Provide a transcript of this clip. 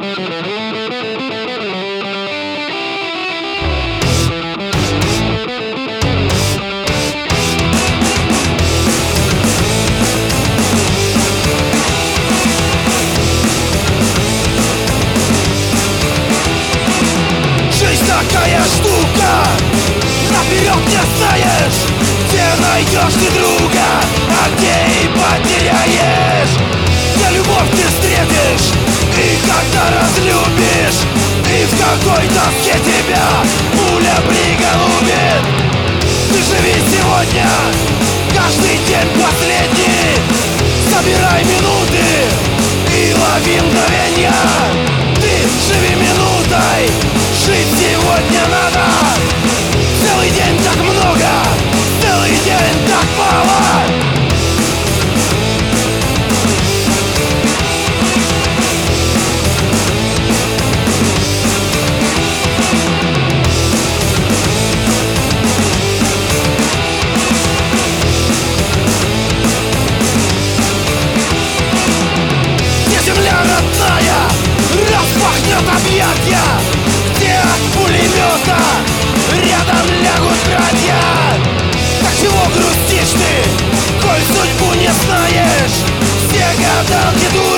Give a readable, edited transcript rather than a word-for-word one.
Такая штука, наперед не знаешь, где найдешь ты друга, а где и потеряешь, где любовь ты встретишь и когда разлюбишь, и в какой тоске тебя пуля приголубит. Ты живи сегодня, каждый день последний, собирай минуты и лови мгновенья. Ты живи минутой, жить сегодня надо. Целый день так много, целый день так мало. Где земля родная распахнет объятья, где от пулемета рядом лягут братья. Так чего грустишь ты, коль судьбу не знаешь? Все гадалки